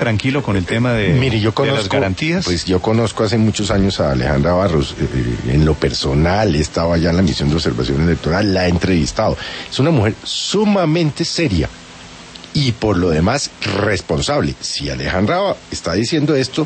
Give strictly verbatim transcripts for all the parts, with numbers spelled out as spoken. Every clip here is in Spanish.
tranquilo con el tema de, Mire, yo conozco, de las garantías. Pues yo conozco hace muchos años a Alejandra Barros, eh, en lo personal, estaba allá en la misión de observación electoral, la he entrevistado. Es una mujer sumamente seria y por lo demás responsable. Si Alejandra está diciendo esto,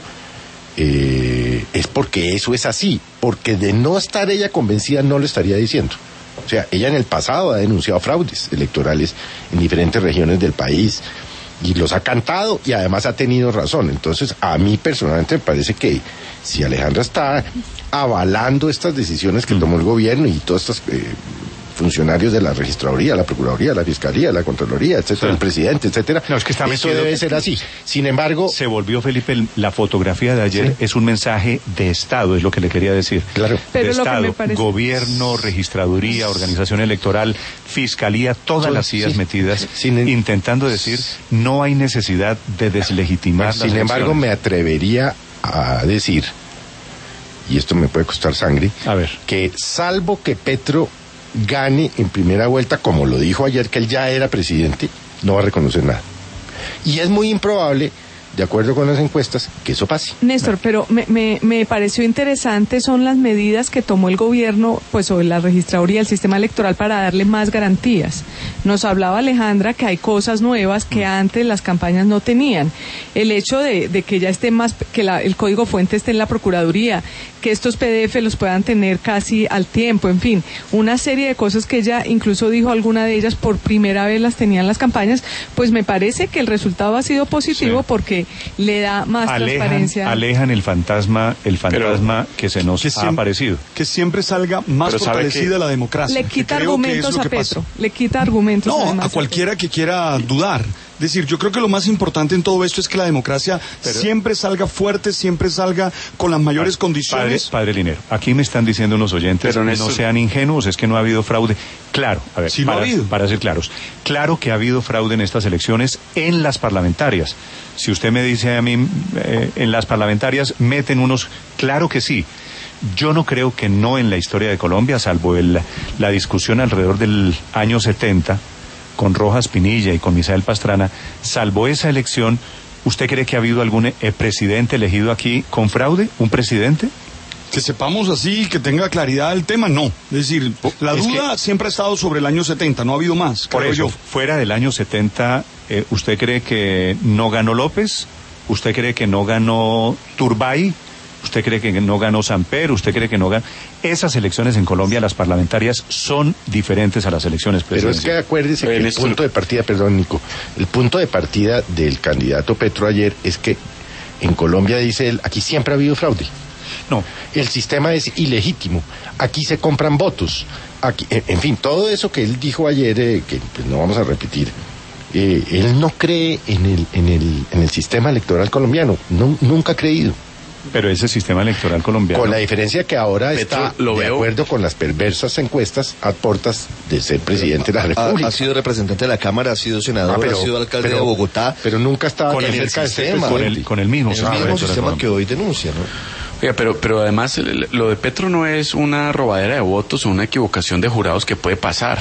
eh, es porque eso es así, porque de no estar ella convencida no lo estaría diciendo. O sea, ella en el pasado ha denunciado fraudes electorales en diferentes regiones del país y los ha cantado y además ha tenido razón. Entonces, a mí personalmente me parece que si Alejandra está avalando estas decisiones que tomó el gobierno y todos estos eh, funcionarios de la registraduría, la procuraduría, la fiscalía, la contraloría, etcétera, sí. el presidente, etcétera, no, es que está eso metido, debe ser así. Sin embargo, se volvió, Felipe, la fotografía de ayer, sí. es un mensaje de Estado, es lo que le quería decir. Claro. Pero de Estado, parece... gobierno, registraduría, organización electoral, fiscalía, todas sí, las sillas sí. metidas, Sin... intentando decir, no hay necesidad de deslegitimar pues, las Sin embargo, elecciones. Me atrevería a decir, y esto me puede costar sangre, a ver. que salvo que Petro gane en primera vuelta, como lo dijo ayer que él ya era presidente, no va a reconocer nada. Y es muy improbable, de acuerdo con las encuestas, que eso pase. Néstor, pero me, me, me pareció interesante son las medidas que tomó el gobierno, pues sobre la registraduría, el sistema electoral, para darle más garantías. Nos hablaba Alejandra que hay cosas nuevas que antes las campañas no tenían. El hecho de, de que ya esté más, que la, el código fuente esté en la Procuraduría, que estos P D F los puedan tener casi al tiempo, en fin, una serie de cosas que ella incluso dijo, alguna de ellas por primera vez las tenían las campañas, pues me parece que el resultado ha sido positivo, sí. porque le da más alejan, transparencia. Alejan el fantasma, el fantasma pero, que se nos que ha siempre, aparecido. Que siempre salga más pero fortalecida la democracia. Le quita argumentos a Petro, le quita argumentos no, a cualquiera a que quiera dudar. Es decir, yo creo que lo más importante en todo esto es que la democracia pero, siempre salga fuerte, siempre salga con las mayores padre, condiciones. Padre, padre Linero, aquí me están diciendo unos oyentes que no sean ingenuos, es que no ha habido fraude. Claro, a ver, sí para, lo ha habido. para ser claros, claro que ha habido fraude en estas elecciones en las parlamentarias. Si usted me dice a mí, eh, en las parlamentarias meten unos, claro que sí. Yo no creo que no en la historia de Colombia, salvo el, la discusión alrededor del año setenta, con Rojas Pinilla y con Misael Pastrana, salvo esa elección, ¿usted cree que ha habido algún eh, presidente elegido aquí con fraude? ¿Un presidente? Que sepamos así, que tenga claridad el tema, no. Es decir, la es duda que, siempre ha estado sobre el año setenta, no ha habido más. Por eso, yo. fuera del año setenta, eh, ¿usted cree que no ganó López? ¿Usted cree que no ganó Turbay? ¿Usted cree que no ganó Samper? ¿Usted cree que no ganó? Esas elecciones en Colombia, las parlamentarias, son diferentes a las elecciones presidenciales. Pero es que acuérdese que el punto de partida, perdón Nico, el punto de partida del candidato Petro ayer es que en Colombia, dice él, aquí siempre ha habido fraude. No. El sistema es ilegítimo. Aquí se compran votos. Aquí, en fin, todo eso que él dijo ayer, eh, que pues, no vamos a repetir, eh, él no cree en el, en el, en el sistema electoral colombiano. No, nunca ha creído. Pero ese sistema electoral colombiano... Con la diferencia que ahora Petro, está lo de veo. acuerdo con las perversas encuestas a portas de ser presidente de la República. Ha, ha sido representante de la Cámara, ha sido senador, ah, pero, ha sido alcalde pero, de Bogotá. Pero nunca estaba con el cerca del sistema. Con el, con el mismo, el mismo sistema que hoy denuncia, ¿no? Oiga, pero, pero además lo de Petro no es una robadera de votos o una equivocación de jurados que puede pasar.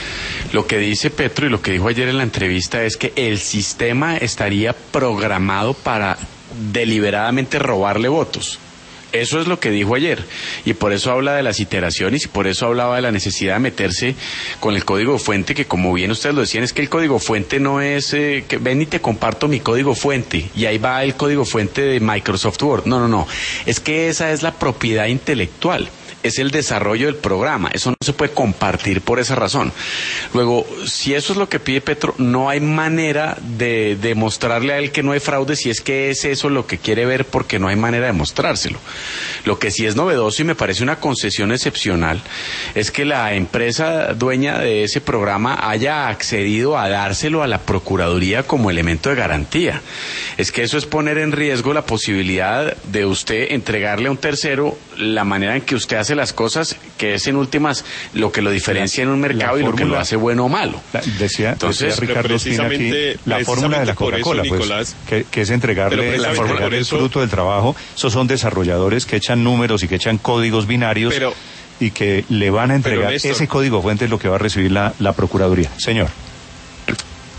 Lo que dice Petro y lo que dijo ayer en la entrevista es que el sistema estaría programado para deliberadamente robarle votos. Eso es lo que dijo ayer, y por eso habla de las iteraciones y por eso hablaba de la necesidad de meterse con el código fuente, que como bien ustedes lo decían, es que el código fuente no es eh, que ven y te comparto mi código fuente y ahí va el código fuente de Microsoft Word. No, no, no, es que esa es la propiedad intelectual. Es el desarrollo del programa, eso no se puede compartir por esa razón. Luego, si eso es lo que pide Petro, no hay manera de demostrarle a él que no hay fraude, si es que es eso lo que quiere ver, porque no hay manera de mostrárselo. Lo que sí es novedoso y me parece una concesión excepcional es que la empresa dueña de ese programa haya accedido a dárselo a la Procuraduría como elemento de garantía. Es que eso es poner en riesgo la posibilidad de usted entregarle a un tercero la manera en que usted hace las cosas, que es en últimas lo que lo diferencia en un mercado y lo que lo hace bueno o malo. La, decía, Entonces, decía Ricardo Espina aquí, la fórmula de la Coca-Cola, pues, Nicolás, que, que es entregarle, la entregarle el fruto del trabajo. Esos son desarrolladores que echan números y que echan códigos binarios pero, y que le van a entregar ese código fuente, es lo que va a recibir la, la Procuraduría. Señor.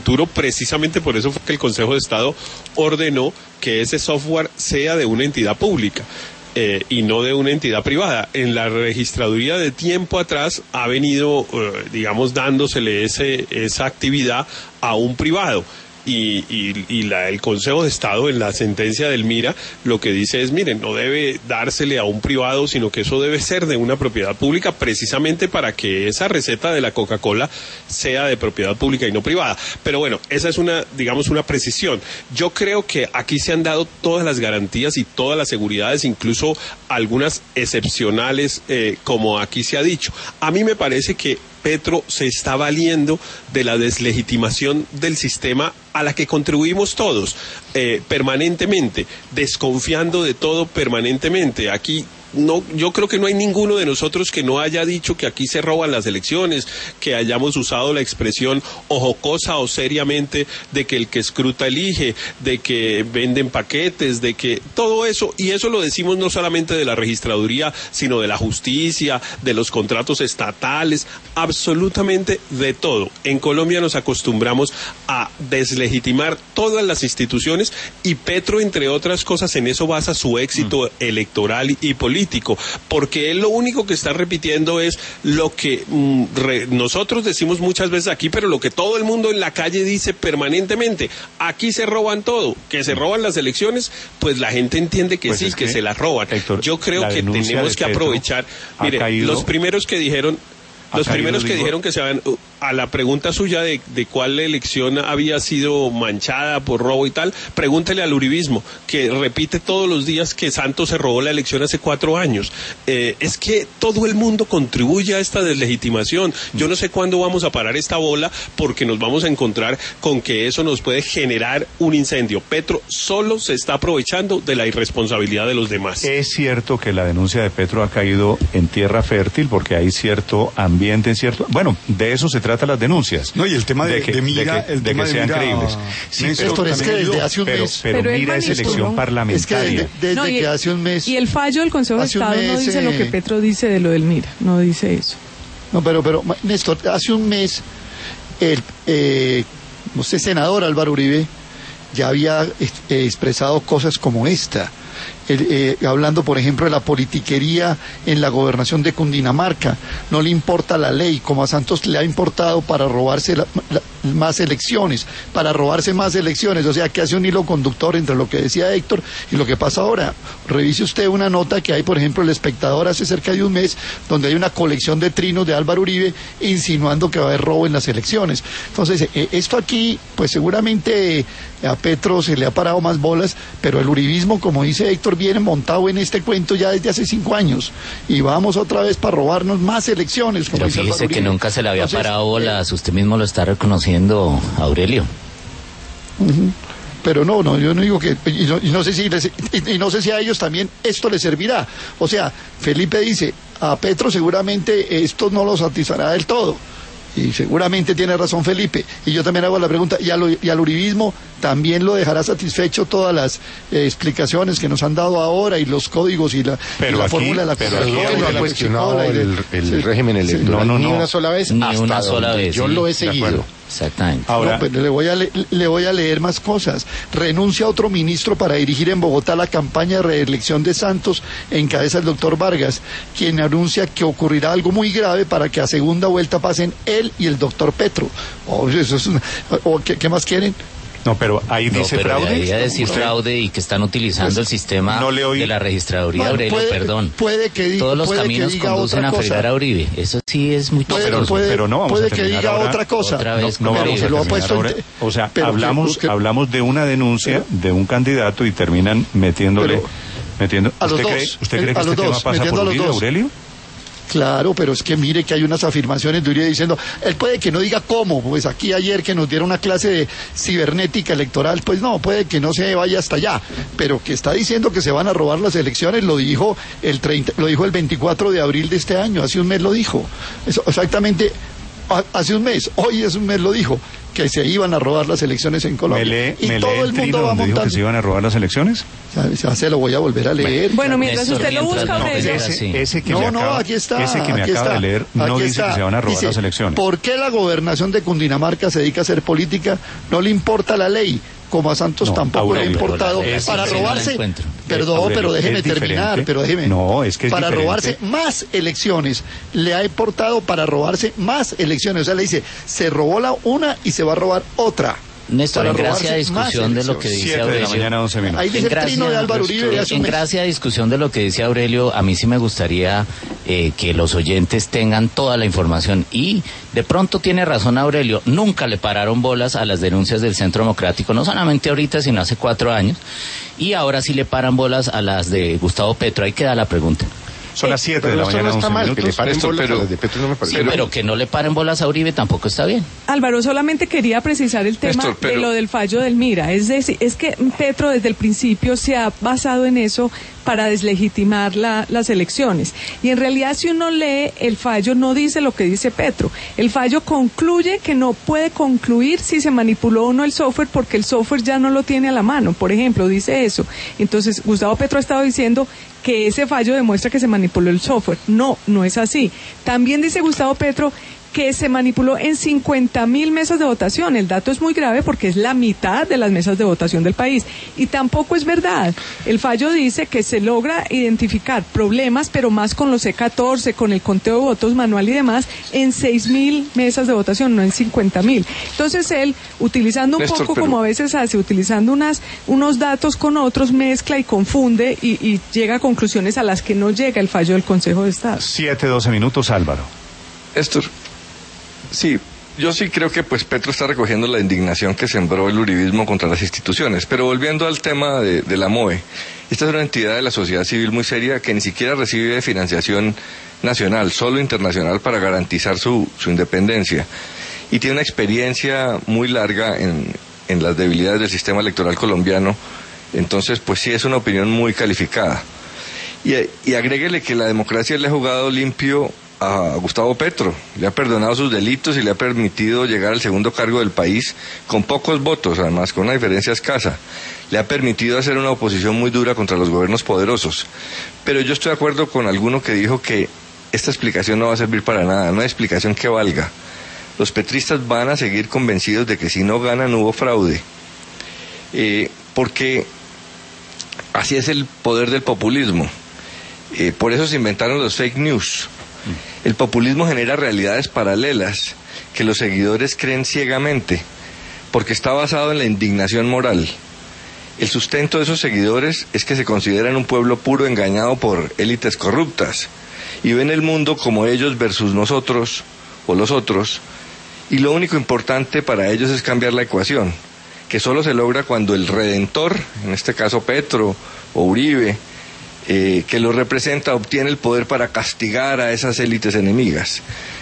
futuro. Precisamente por eso fue que el Consejo de Estado ordenó que ese software sea de una entidad pública. Eh, y no de una entidad privada. En la registraduría de tiempo atrás ha venido, eh, digamos, dándosele ese, esa actividad a un privado. Y, y, y la, el Consejo de Estado en la sentencia del MIRA lo que dice es, miren, no debe dársele a un privado, sino que eso debe ser de una propiedad pública, precisamente para que esa receta de la Coca-Cola sea de propiedad pública y no privada. Pero bueno, esa es una, digamos, una precisión. Yo creo que aquí se han dado todas las garantías y todas las seguridades, incluso algunas excepcionales, eh, como aquí se ha dicho. A mí me parece que Petro se está valiendo de la deslegitimación del sistema a la que contribuimos todos eh, permanentemente, desconfiando de todo permanentemente. Aquí no, yo creo que no hay ninguno de nosotros que no haya dicho que aquí se roban las elecciones, que hayamos usado la expresión o jocosa o seriamente de que el que escruta elige, de que venden paquetes, de que todo eso, y eso lo decimos no solamente de la registraduría, sino de la justicia, de los contratos estatales, absolutamente de todo. En Colombia nos acostumbramos a deslegitimar todas las instituciones y Petro, entre otras cosas, en eso basa su éxito mm. electoral y, y político. Porque él lo único que está repitiendo es lo que mm, re, nosotros decimos muchas veces aquí, pero lo que todo el mundo en la calle dice permanentemente: aquí se roban todo, que se roban las elecciones. Pues la gente entiende que pues sí, es que, que se las roban. Héctor, yo creo que tenemos que aprovechar. Mire, los primeros que dijeron Los primeros que dijeron que se van, a la pregunta suya de, de cuál elección había sido manchada por robo y tal, pregúntele al uribismo, que repite todos los días que Santos se robó la elección hace cuatro años. Eh, es que todo el mundo contribuye a esta deslegitimación. Yo no sé cuándo vamos a parar esta bola, porque nos vamos a encontrar con que eso nos puede generar un incendio. Petro solo se está aprovechando de la irresponsabilidad de los demás. Es cierto que la denuncia de Petro ha caído en tierra fértil, porque hay cierto ambiente, cierto... Bueno, de eso se trata las denuncias. No, y el tema de, de que, de Mira, de que, el de tema que de sean Mira, creíbles. Sí, Néstor, pero, es que desde hace un pero, mes... Pero, pero pero Mira es elección parlamentaria. Es que desde, desde no, y, que hace un mes... Y el fallo del Consejo de Estado mes, no dice eh, lo que Petro dice de lo del Mira, no dice eso. No, pero, pero Néstor, hace un mes el eh, usted, senador Álvaro Uribe, ya había eh, expresado cosas como esta. El, eh, hablando, por ejemplo, de la politiquería en la gobernación de Cundinamarca. No le importa la ley, como a Santos le ha importado para robarse la, la, más elecciones, para robarse más elecciones. O sea, que hace un hilo conductor entre lo que decía Héctor y lo que pasa ahora. Revise usted una nota que hay, por ejemplo, El Espectador hace cerca de un mes, donde hay una colección de trinos de Álvaro Uribe insinuando que va a haber robo en las elecciones. Entonces, eh, esto aquí, pues seguramente eh, a Petro se le ha parado más bolas, pero el uribismo, como dice Héctor, viene montado en este cuento ya desde hace cinco años y vamos otra vez para robarnos más elecciones. Como pero fíjese que nunca se le había Entonces, parado bolas, usted mismo lo está reconociendo, Aurelio. Uh-huh. Pero no, no, yo no digo que, y no, y no sé si les, y, y no sé si a ellos también esto les servirá. O sea, Felipe dice, a Petro seguramente esto no lo satisfará del todo. Y seguramente tiene razón Felipe. Y yo también hago la pregunta, ¿y al, y al uribismo también lo dejará satisfecho todas las eh, explicaciones que nos han dado ahora y los códigos y la, pero y la aquí, fórmula de la pero aquí no ha cuestionado el, el, el sí, régimen electoral sí, no, no, no, ni una sola vez? Ni hasta una sola vez. Yo sí, lo he seguido. Exactamente. Ahora, no, pero le voy, a le, le voy a leer más cosas. Renuncia otro ministro para dirigir en Bogotá la campaña de reelección de Santos, encabeza el doctor Vargas, quien anuncia que ocurrirá algo muy grave para que a segunda vuelta pasen él y el doctor Petro. Oh, eso es una, oh, ¿qué, ¿Qué más quieren? No, pero ahí dice no, pero fraude. Debería decir ¿Usted? fraude y que están utilizando pues, el sistema no de la registraduría, bueno, Aurelio, puede, perdón. Puede que diga, Todos los puede caminos que diga conducen otra a fregar cosa. a Uribe. Eso sí es muy puede, chistoso. Puede, pero no vamos puede a que diga ahora, otra cosa. Otra vez no, no vamos a lo ha puesto ahora. En... O sea, pero hablamos, que, que... hablamos de una denuncia pero... de un candidato y terminan metiéndole... Pero... metiendo. A los ¿Usted dos, cree, ¿usted cree que este tema dos, pasa por Uribe, Aurelio? Claro, pero es que mire que hay unas afirmaciones de Uribe diciendo, él puede que no diga cómo, pues aquí ayer que nos dieron una clase de cibernética electoral, pues no, puede que no se vaya hasta allá, pero que está diciendo que se van a robar las elecciones, lo dijo el treinta, lo dijo el veinticuatro de abril de este año, hace un mes lo dijo, eso exactamente, hace un mes, hoy es un mes lo dijo, que se iban a robar las elecciones en Colombia. ¿Me lee, y me todo lee el el mundo trino va donde dijo montando. que se iban a robar las elecciones? Ya, ya se lo voy a volver a leer. Bueno, mientras Néstor, usted lo mientras busca, no, Aurelio. ese- Ese, ese que No, me no, acaba, aquí está. ese que me aquí acaba está, de leer no aquí dice está. que se van a robar Dice, las elecciones. ¿por qué la gobernación de Cundinamarca se dedica a hacer política? No le importa la ley, como a Santos No, tampoco le ha Aurelio, importado es para diferente. robarse. encuentro. Perdón, Aurelio, pero déjeme es terminar, diferente. pero déjeme. No, es que es para diferente. robarse más elecciones, le ha importado para robarse más elecciones. O sea, le dice, se robó la una y se va a robar otra. Néstor, Para en gracia robarse de discusión más de lo que elecciones. dice siete de la Aurelio. mañana, once minutos. Ahí dice En el trino de gracia- Álvaro Uribe de hace un En mes. gracia de discusión de lo que dice Aurelio, a mí sí me gustaría eh, que los oyentes tengan toda la información. Y de pronto tiene razón Aurelio, nunca le pararon bolas a las denuncias del Centro Democrático, no solamente ahorita, sino hace cuatro años. Y ahora sí le paran bolas a las de Gustavo Petro. Ahí queda la pregunta. Son las siete de Pero la esto mañana, no está once mal, que le minutos. paren Néstor, bolas a pero- las de Petro no me parece. Sí, pero que no le paren bolas a Uribe tampoco está bien. Álvaro, solamente quería precisar el tema Néstor, pero- de lo del fallo del Mira. Es decir, es que Petro desde el principio se ha basado en eso para deslegitimar la- las elecciones. Y en realidad, si uno lee el fallo, no dice lo que dice Petro. El fallo concluye que no puede concluir si se manipuló o no el software porque el software ya no lo tiene a la mano. Por ejemplo, dice eso. Entonces, Gustavo Petro ha estado diciendo que ese fallo demuestra que se manipuló el software. No, no es así. También dice Gustavo Petro que se manipuló en cincuenta mil mesas de votación. El dato es muy grave porque es la mitad de las mesas de votación del país. Y tampoco es verdad. El fallo dice que se logra identificar problemas, pero más con los C catorce, con el conteo de votos manual y demás, en seis mil mesas de votación, no en cincuenta mil. Entonces él, utilizando un Néstor, poco pero- como a veces hace, utilizando unas, unos datos con otros, mezcla y confunde y, y llega a conclusiones a las que no llega el fallo del Consejo de Estado. siete, doce minutos, Álvaro. Néstor, sí, yo sí creo que pues Petro está recogiendo la indignación que sembró el uribismo contra las instituciones, pero volviendo al tema de, de la MOE, esta es una entidad de la sociedad civil muy seria que ni siquiera recibe financiación nacional, solo internacional para garantizar su, su independencia, y tiene una experiencia muy larga en, en las debilidades del sistema electoral colombiano. Entonces pues sí es una opinión muy calificada, y, y agréguele que la democracia le ha jugado limpio a Gustavo Petro, le ha perdonado sus delitos y le ha permitido llegar al segundo cargo del país con pocos votos, además con una diferencia escasa. Le ha permitido hacer una oposición muy dura contra los gobiernos poderosos. Pero yo estoy de acuerdo con alguno que dijo que esta explicación no va a servir para nada, no hay explicación que valga. Los petristas van a seguir convencidos de que si no ganan hubo fraude, eh, porque así es el poder del populismo. Eh, por eso se inventaron los fake news. El populismo genera realidades paralelas que los seguidores creen ciegamente, porque está basado en la indignación moral. El sustento de esos seguidores es que se consideran un pueblo puro engañado por élites corruptas, y ven el mundo como ellos versus nosotros, o los otros, y lo único importante para ellos es cambiar la ecuación, que solo se logra cuando el redentor, en este caso Petro o Uribe, Eh, que lo representa, obtiene el poder para castigar a esas élites enemigas.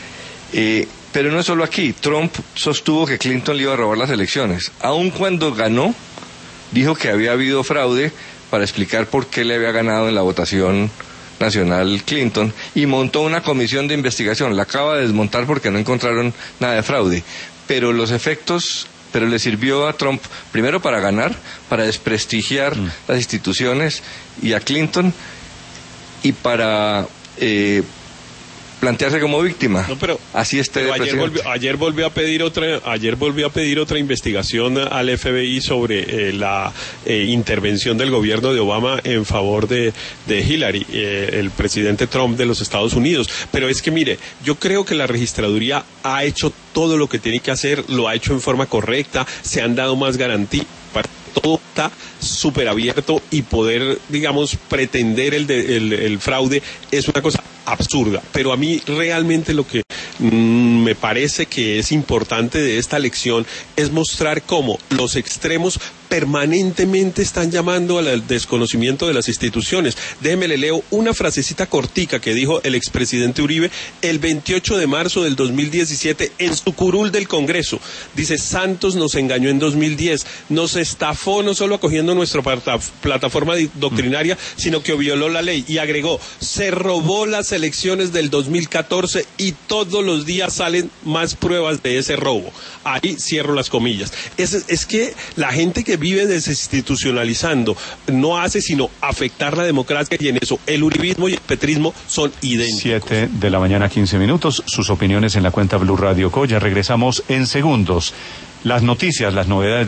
Eh, pero no es solo aquí. Trump sostuvo que Clinton le iba a robar las elecciones. Aun cuando ganó, dijo que había habido fraude para explicar por qué le había ganado en la votación nacional Clinton, y montó una comisión de investigación. La acaba de desmontar porque no encontraron nada de fraude. Pero los efectos... pero le sirvió a Trump primero para ganar, para desprestigiar mm. las instituciones y a Clinton, y para eh, plantearse como víctima. No, pero, así esté pero de ayer volvió, ayer volvió a pedir otra ayer volvió a pedir otra investigación al F B I sobre eh, la eh, intervención del gobierno de Obama en favor de, de Hillary, eh, el presidente Trump de los Estados Unidos. Pero es que mire, yo creo que la registraduría ha hecho todo lo que tiene que hacer, lo ha hecho en forma correcta, se han dado más garantías, todo está súper abierto, y poder, digamos, pretender el, de, el, el fraude es una cosa absurda. Pero a mí realmente lo que mmm, me parece que es importante de esta elección es mostrar cómo los extremos permanentemente están llamando al desconocimiento de las instituciones. Déjeme le leo una frasecita cortica que dijo el expresidente Uribe el veintiocho de marzo del dos mil diecisiete en su curul del Congreso. Dice: Santos nos engañó en dos mil diez, nos estafó no solo acogiendo nuestra plataforma doctrinaria, sino que violó la ley. Y agregó: se robó las elecciones del dos mil catorce y todos los días salen más pruebas de ese robo. Ahí cierro las comillas. Es, es que la gente que vive desinstitucionalizando no hace sino afectar la democracia, y en eso el uribismo y el petrismo son idénticos. Siete de la mañana, quince minutos. Sus opiniones en la cuenta Blue Radio Co. Ya regresamos en segundos. Las noticias, las novedades.